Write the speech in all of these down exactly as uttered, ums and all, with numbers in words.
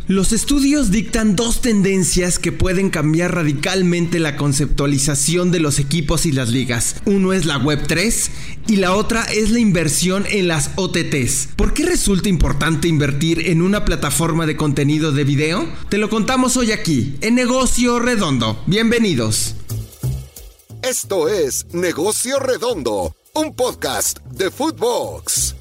Los estudios dictan dos tendencias que pueden cambiar radicalmente la conceptualización de los equipos y las ligas. Uno es la web tres y la otra es la inversión en las O T Ts. ¿Por qué resulta importante invertir en una plataforma de contenido de video? Te lo contamos hoy aquí, en Negocio Redondo. Bienvenidos. Esto es Negocio Redondo, un podcast de Footbox.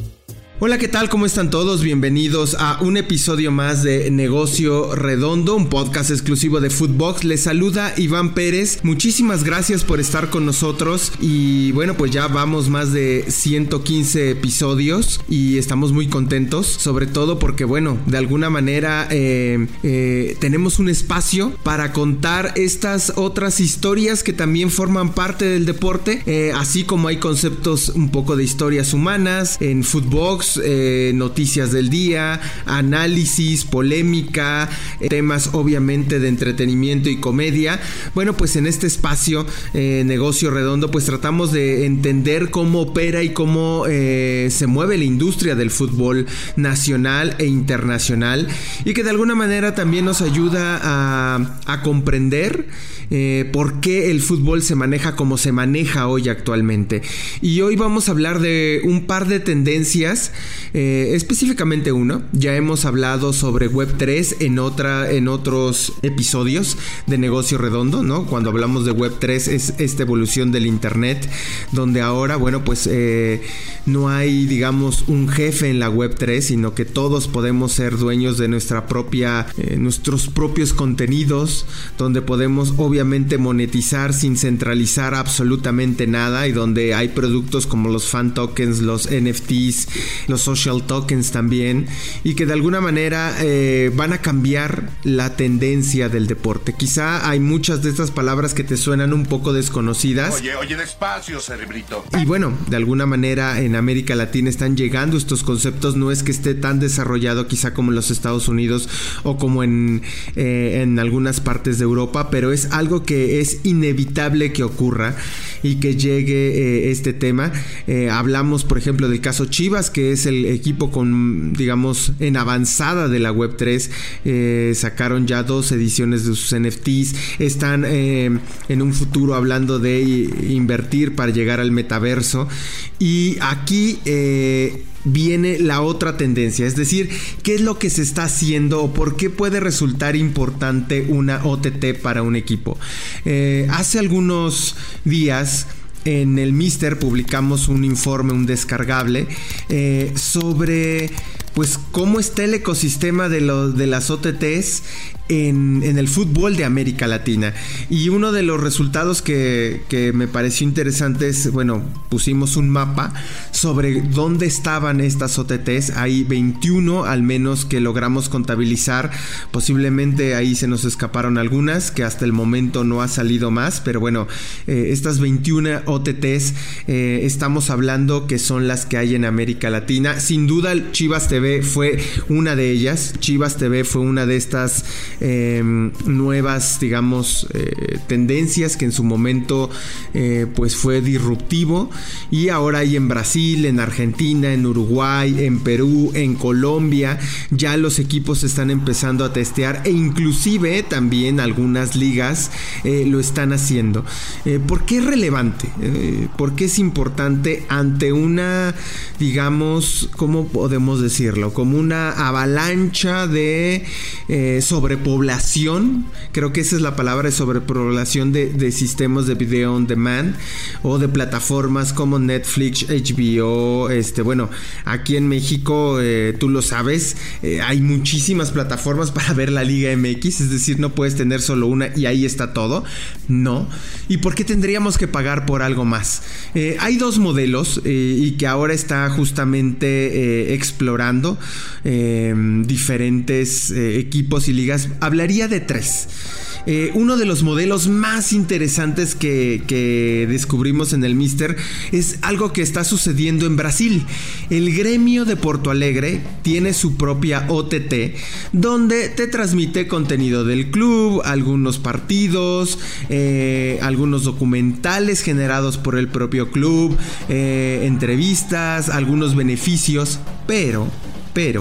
Hola, ¿qué tal? ¿Cómo están todos? Bienvenidos a un episodio más de Negocio Redondo, un podcast exclusivo de Footbox. Les saluda Iván Pérez. Muchísimas gracias por estar con nosotros. Y bueno, pues ya vamos más de ciento quince episodios y estamos muy contentos, sobre todo porque, bueno, de alguna manera eh, eh, tenemos un espacio para contar estas otras historias que también forman parte del deporte, eh, así como hay conceptos un poco de historias humanas en Footbox. Eh, noticias del día, análisis, polémica, eh, temas obviamente de entretenimiento y comedia. Bueno, pues en este espacio eh, Negocio Redondo pues tratamos de entender cómo opera y cómo eh, se mueve la industria del fútbol nacional e internacional, y que de alguna manera también nos ayuda a, a comprender eh, por qué el fútbol se maneja como se maneja hoy actualmente. Y hoy vamos a hablar de un par de tendencias. Eh, específicamente uno, ya hemos hablado sobre web tres en otra, en otros episodios de Negocio Redondo, ¿no? Cuando hablamos de web tres es esta evolución del internet, donde ahora, bueno, pues eh, no hay, digamos, un jefe en la web tres, sino que todos podemos ser dueños de nuestra propia, eh, nuestros propios contenidos, donde podemos obviamente monetizar sin centralizar absolutamente nada, y donde hay productos como los fan tokens, los N F Ts, los social tokens también, y que de alguna manera eh, van a cambiar la tendencia del deporte. Quizá hay muchas de estas palabras que te suenan un poco desconocidas. Oye, oye, despacio, cerebrito. Y bueno, de alguna manera en América Latina están llegando estos conceptos. No es que esté tan desarrollado quizá como en los Estados Unidos o como en, eh, en algunas partes de Europa, pero es algo que es inevitable que ocurra y que llegue eh, este tema. Eh, hablamos, por ejemplo, del caso Chivas, que es el equipo con, digamos, en avanzada de la web tres. Eh, sacaron ya dos ediciones de sus N F Ts. Están eh, en un futuro hablando de invertir para llegar al metaverso. Y aquí eh, viene la otra tendencia, es decir, ¿qué es lo que se está haciendo o por qué puede resultar importante una O T T para un equipo? Eh, hace algunos días en el Mister publicamos un informe, un descargable eh, sobre pues cómo está el ecosistema de, lo, de las O T Ts en, en el fútbol de América Latina. Y uno de los resultados que, que me pareció interesante es, bueno, pusimos un mapa sobre dónde estaban estas O T Ts. Hay veintiuno al menos que logramos contabilizar. Posiblemente ahí se nos escaparon algunas, que hasta el momento no ha salido más, pero bueno, eh, estas veintiuna O T Ts eh, estamos hablando que son las que hay en América Latina. Sin duda Chivas T V fue una de ellas. Chivas T V fue una de estas eh, nuevas, digamos, eh, tendencias que en su momento eh, pues fue disruptivo, y ahora hay en Brasil, en Argentina, en Uruguay, en Perú, en Colombia. Ya los equipos están empezando a testear, e inclusive también algunas ligas eh, lo están haciendo. Eh, ¿por qué es relevante? Eh, ¿por qué es importante ante una, digamos, ¿cómo podemos decirlo? Como una avalancha de eh, sobrepoblación? Creo que esa es la palabra, de sobrepoblación de, de sistemas de video on demand o de plataformas como Netflix, H B O. Este, bueno, aquí en México, eh, tú lo sabes, eh, hay muchísimas plataformas para ver la Liga M X, es decir, no puedes tener solo una y ahí está todo. No. ¿Y por qué tendríamos que pagar por algo más? Eh, hay dos modelos eh, y que ahora está justamente eh, explorando Eh, diferentes eh, equipos y ligas. Hablaría de tres. Eh, uno de los modelos más interesantes que, que descubrimos en el Mister es algo que está sucediendo en Brasil. El gremio de Porto Alegre tiene su propia O T T, donde te transmite contenido del club, algunos partidos, eh, algunos documentales generados por el propio club, eh, entrevistas, algunos beneficios, pero... Pero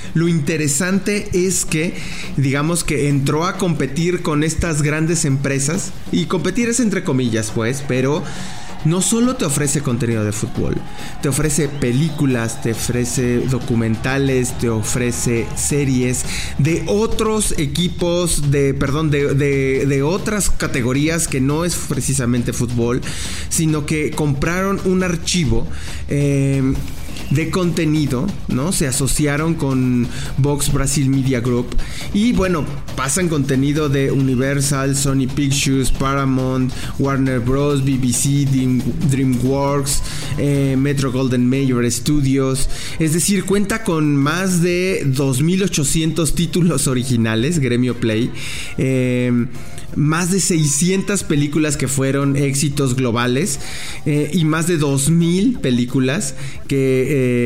Lo interesante es que, digamos que entró a competir con estas grandes empresas, y competir es entre comillas, pues, pero no solo te ofrece contenido de fútbol, te ofrece películas, te ofrece documentales, te ofrece series de otros equipos, de, perdón, de, de, de otras categorías que no es precisamente fútbol, sino que compraron un archivo eh, de contenido, ¿no? Se asociaron con Vox Brasil Media Group y bueno, pasan contenido de Universal, Sony Pictures, Paramount, Warner Bros, B B C, Dream, DreamWorks, eh, Metro Golden Mayer Studios. Es decir, cuenta con más de dos mil ochocientos títulos originales, Gremio Play, eh, más de seiscientas películas que fueron éxitos globales, eh, y más de dos mil películas que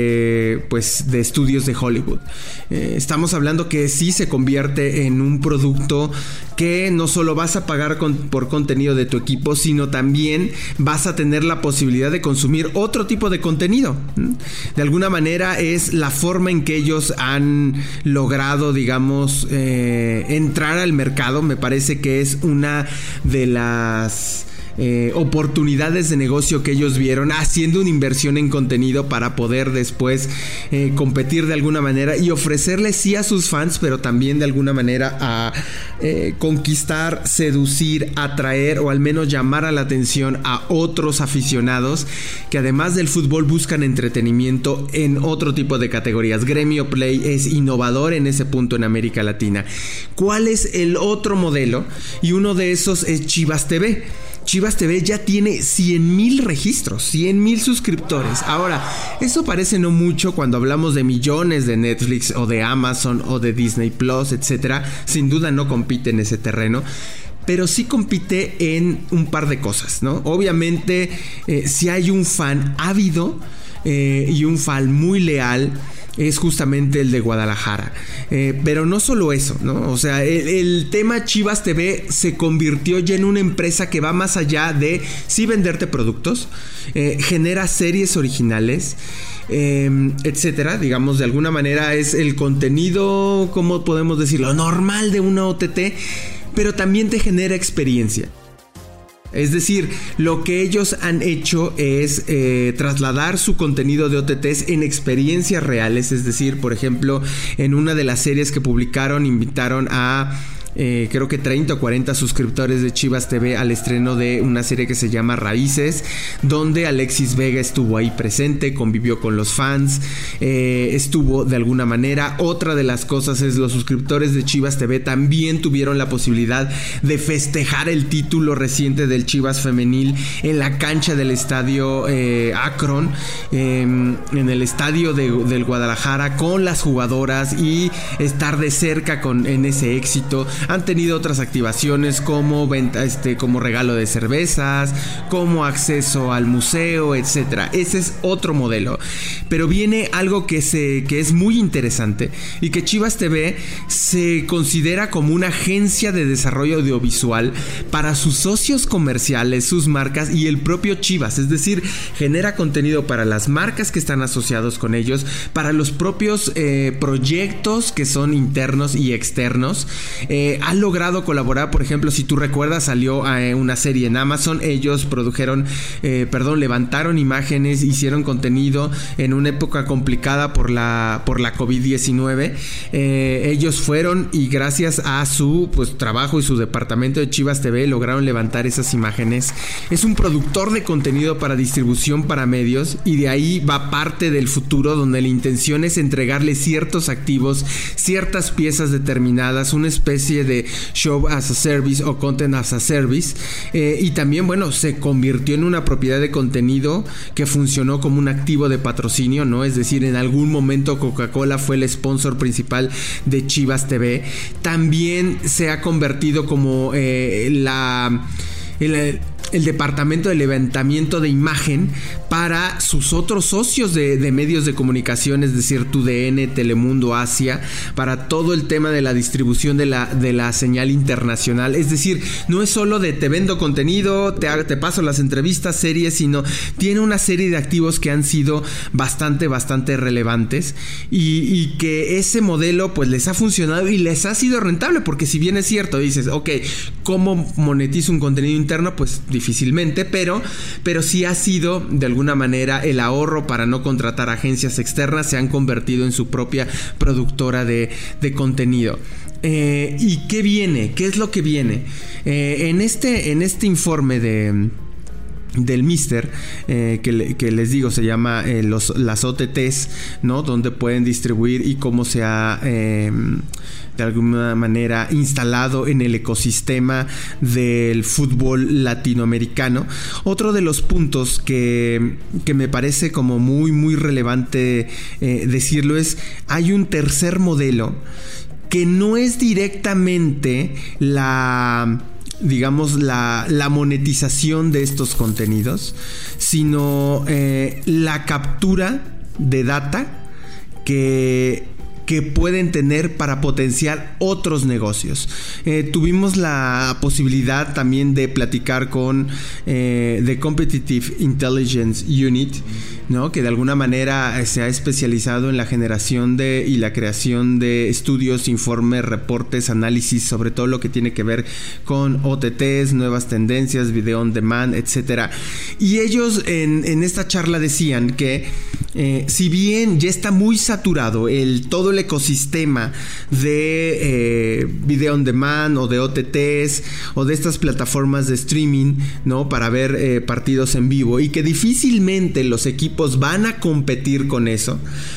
eh, pues de estudios de Hollywood. Eh, estamos hablando que sí se convierte en un producto que no solo vas a pagar con, por contenido de tu equipo, sino también vas a tener la posibilidad de consumir otro tipo de contenido. De alguna manera es la forma en que ellos han logrado, digamos, eh, entrar al mercado. Me parece que es una de las Eh, oportunidades de negocio que ellos vieron, haciendo una inversión en contenido para poder después eh, competir de alguna manera y ofrecerles sí a sus fans, pero también de alguna manera a eh, conquistar, seducir, atraer o al menos llamar a la atención a otros aficionados que además del fútbol buscan entretenimiento en otro tipo de categorías. Gremio Play es innovador en ese punto en América Latina. ¿Cuál es el otro modelo? Y uno de esos es Chivas T V. Chivas T V ya tiene cien mil registros, cien mil suscriptores. Ahora, eso parece no mucho cuando hablamos de millones de Netflix o de Amazon o de Disney Plus, etcétera. Sin duda no compite en ese terreno, pero sí compite en un par de cosas, ¿no? Obviamente, eh, si hay un fan ávido eh, y un fan muy leal, es justamente el de Guadalajara. Eh, pero no solo eso, ¿no? O sea, el, el tema Chivas T V se convirtió ya en una empresa que va más allá de sí venderte productos, eh, genera series originales, eh, etcétera. Digamos, de alguna manera es el contenido, ¿cómo podemos decirlo?, normal de una O T T, pero también te genera experiencia. Es decir, lo que ellos han hecho es eh, trasladar su contenido de O T Ts en experiencias reales. Es decir, por ejemplo, en una de las series que publicaron, invitaron a Eh, creo que treinta o cuarenta suscriptores de Chivas T V al estreno de una serie que se llama Raíces, donde Alexis Vega estuvo ahí presente, convivió con los fans, eh, estuvo de alguna manera. Otra de las cosas es los suscriptores de Chivas T V también tuvieron la posibilidad de festejar el título reciente del Chivas femenil en la cancha del estadio eh, Akron, eh, en el estadio de, del Guadalajara, con las jugadoras y estar de cerca con, en ese éxito. Han tenido otras activaciones como venta, este, como regalo de cervezas, como acceso al museo, etcétera. Ese es otro modelo. Pero viene algo que se, que es muy interesante y que Chivas T V se considera como una agencia de desarrollo audiovisual para sus socios comerciales, sus marcas y el propio Chivas. Es decir, genera contenido para las marcas que están asociados con ellos, para los propios eh, proyectos que son internos y externos. Eh, ha logrado colaborar, por ejemplo, si tú recuerdas, salió eh, una serie en Amazon. Ellos produjeron, eh, perdón, levantaron imágenes, hicieron contenido en una época complicada por la, por la covid diecinueve. Eh, ellos fueron y gracias a su pues, trabajo y su departamento de Chivas T V lograron levantar esas imágenes. Es un productor de contenido para distribución para medios y de ahí va parte del futuro, donde la intención es entregarle ciertos activos, ciertas piezas determinadas, una especie de show as a service o content as a service, eh, y también, bueno, se convirtió en una propiedad de contenido que funcionó como un activo de patrocinio, ¿no? Es decir, en algún momento Coca-Cola fue el sponsor principal de Chivas T V. También se ha convertido como eh, la... El, el departamento de levantamiento de imagen para sus otros socios de, de medios de comunicación, es decir, T U D N, Telemundo, Asia, para todo el tema de la distribución de la, de la señal internacional. Es decir, no es solo de te vendo contenido, te, te paso las entrevistas, series, sino tiene una serie de activos que han sido bastante, bastante relevantes y, y que ese modelo pues les ha funcionado y les ha sido rentable, porque si bien es cierto, dices, ok, ¿cómo monetizo un contenido interno? Pues difícilmente, pero, pero sí ha sido de alguna manera el ahorro para no contratar agencias externas, se han convertido en su propia productora de, de contenido. Eh, ¿Y qué viene? ¿Qué es lo que viene? Eh, en, este, en este informe de... del Mister, eh, que, le, que les digo, se llama eh, los, las O T Ts, ¿no? Donde pueden distribuir y cómo se ha eh, de alguna manera instalado en el ecosistema del fútbol latinoamericano. Otro de los puntos que, que me parece como muy muy relevante eh, decirlo es, hay un tercer modelo que no es directamente la... digamos la, la monetización de estos contenidos, sino eh, la captura de data que, que pueden tener para potenciar otros negocios. Eh, tuvimos la posibilidad también de platicar con eh, The Competitive Intelligence Unit, ¿no? Que de alguna manera se ha especializado en la generación de y la creación de estudios, informes, reportes, análisis sobre todo lo que tiene que ver con O T Ts, nuevas tendencias, video on demand, etcétera. Y ellos en, en esta charla decían que eh, si bien ya está muy saturado el todo el ecosistema de eh, video on demand o de O T Ts o de estas plataformas de streaming, ¿no? Para ver eh, partidos en vivo, y que difícilmente los equipos van a competir con eso.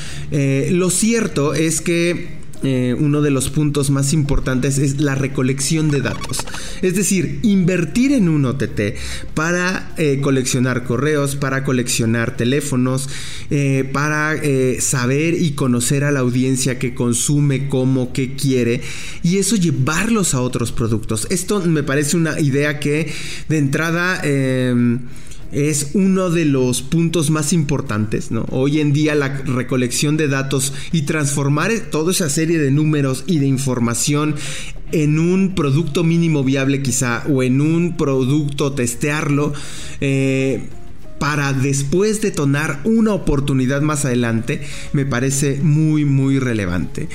Eh, lo cierto es que eh, uno de los puntos más importantes es la recolección de datos. Es decir, invertir en un O T T para eh, coleccionar correos, para coleccionar teléfonos, eh, para eh, saber y conocer a la audiencia que consume, cómo, qué quiere, y eso llevarlos a otros productos. Esto me parece una idea que de entrada... Eh, es uno de los puntos más importantes, ¿no? Hoy en día la recolección de datos y transformar toda esa serie de números y de información en un producto mínimo viable quizá, o en un producto, testearlo, eh, para después detonar una oportunidad más adelante, me parece muy muy relevante.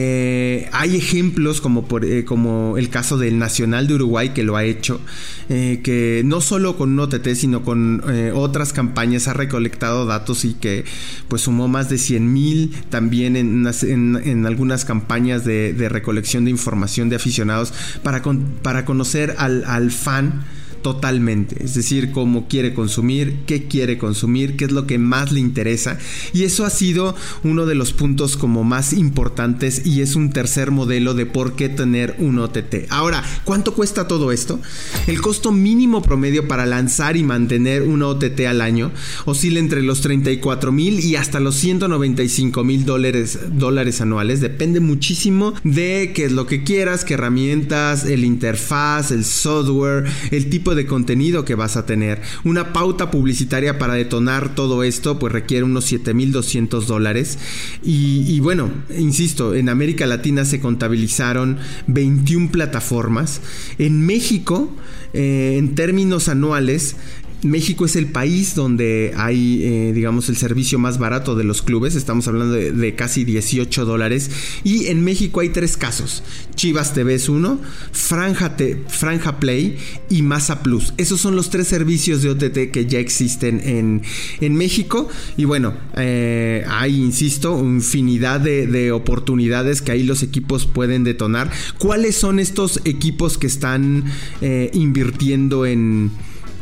Eh, hay ejemplos como, por, eh, como el caso del Nacional de Uruguay, que lo ha hecho, eh, que no solo con un O T T sino con eh, otras campañas ha recolectado datos y que pues sumó más de cien mil también en, unas, en, en algunas campañas de, de recolección de información de aficionados para, con, para conocer al, al fan totalmente, es decir, cómo quiere consumir, qué quiere consumir, qué es lo que más le interesa, y eso ha sido uno de los puntos como más importantes, y es un tercer modelo de por qué tener un O T T. Ahora, ¿cuánto cuesta todo esto? El costo mínimo promedio para lanzar y mantener un O T T al año oscila entre los treinta y cuatro mil y hasta los ciento noventa y cinco mil dólares, dólares anuales. Depende muchísimo de qué es lo que quieras, qué herramientas, el interfaz, el software, el tipo de contenido que vas a tener. Una pauta publicitaria para detonar todo esto pues requiere unos siete mil doscientos dólares, y, y bueno, insisto, en América Latina se contabilizaron veintiuna plataformas. En México, eh, en términos anuales, México es el país donde hay, eh, digamos, el servicio más barato de los clubes. Estamos hablando de, de casi dieciocho dólares. Y en México hay tres casos: Chivas T V es uno, Franja, T, Franja Play y Masa Plus. Esos son los tres servicios de O T T que ya existen en, en México. Y bueno, eh, hay, insisto, infinidad de, de oportunidades que ahí los equipos pueden detonar. ¿Cuáles son estos equipos que están eh, invirtiendo en...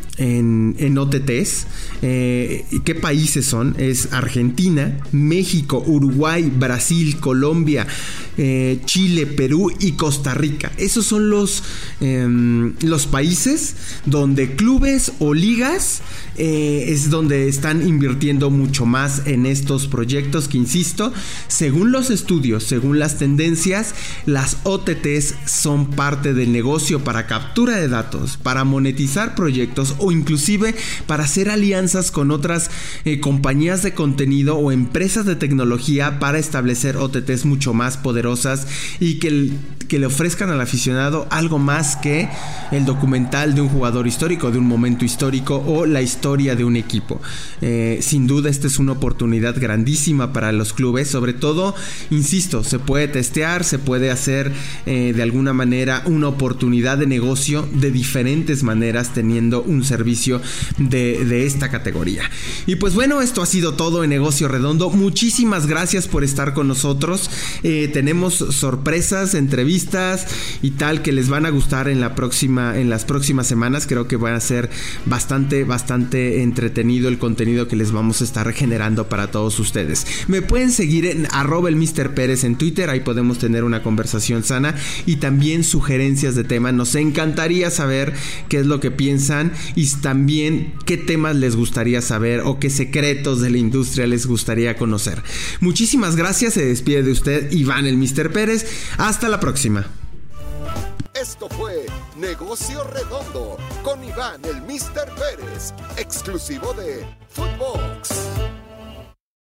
En, en O T Ts? Eh, ¿Qué países son? Es Argentina, México, Uruguay, Brasil, Colombia, eh, Chile, Perú y Costa Rica. Esos son los, eh, los países donde clubes o ligas eh, es donde están invirtiendo mucho más en estos proyectos que, insisto, según los estudios, según las tendencias, las O T Ts son parte del negocio para captura de datos, para monetizar proyectos o o inclusive para hacer alianzas con otras eh, compañías de contenido o empresas de tecnología para establecer O T Ts mucho más poderosas y que, el, que le ofrezcan al aficionado algo más que el documental de un jugador histórico, de un momento histórico o la historia de un equipo. Eh, sin duda esta es una oportunidad grandísima para los clubes, sobre todo, insisto, se puede testear, se puede hacer eh, de alguna manera una oportunidad de negocio de diferentes maneras teniendo un servicio de, de esta categoría. Y pues bueno, esto ha sido todo en Negocio Redondo. Muchísimas gracias por estar con nosotros. Eh, tenemos sorpresas, entrevistas y tal que les van a gustar en la próxima, en las próximas semanas. Creo que va a ser bastante, bastante entretenido el contenido que les vamos a estar generando para todos ustedes. Me pueden seguir en arroba el mister Pérez en Twitter, ahí podemos tener una conversación sana y también sugerencias de tema. Nos encantaría saber qué es lo que piensan y también qué temas les gustaría saber o qué secretos de la industria les gustaría conocer. Muchísimas gracias, se despide de usted Iván el mister Pérez. Hasta la próxima. Esto fue Negocio Redondo con Iván el mister Pérez, exclusivo de Footbox.